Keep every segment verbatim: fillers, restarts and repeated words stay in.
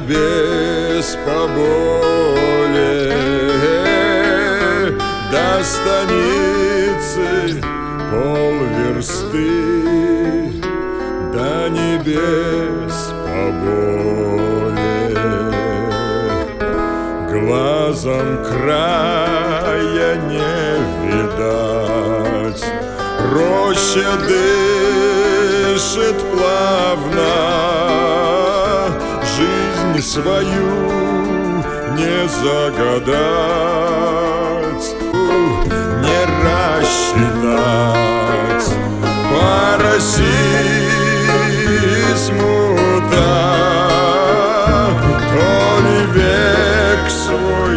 небес поболее, до станицы полверсты, до небес поболее. Глазом края не видать, роща дышит плавно, жизнь свою не загадать, не рассчитать. По России смута, то ли век свой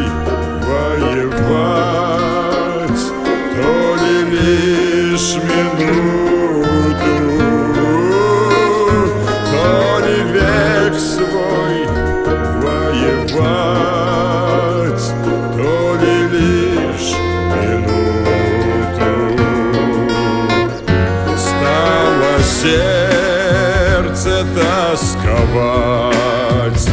воевать, то ли лишь минуту, то ли век свой воевать, то ли лишь минуту. Стало сердце тосковать,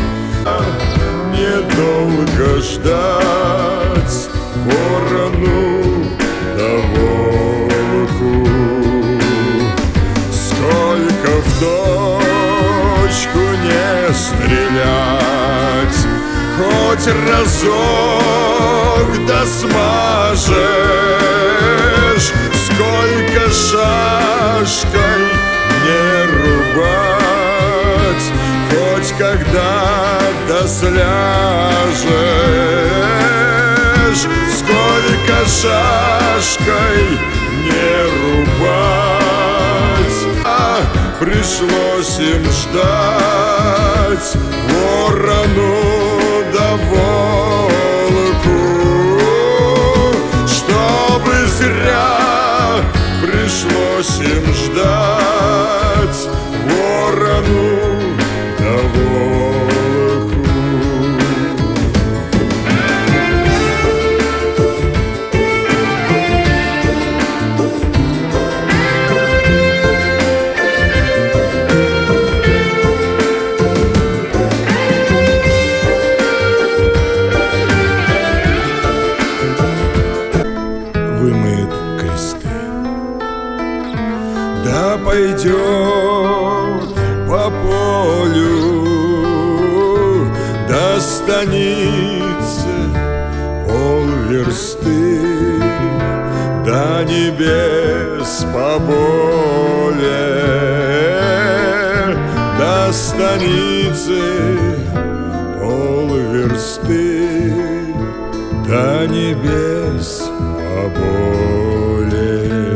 недолго ждать ворону да волку. Сколько в точку не стрелять, хоть разок да смажешь, сколько шашкой не рубать, хоть когда-то сляжешь, сколько шашкой не рубать. А пришлось им ждать ворону да волку, чтобы зря пришлось им ждать ворону да волку. Вымоет кресты, да пойдет по полю до станицы полверсты, до небес поболее, до станицы полверсты, до небес поболее.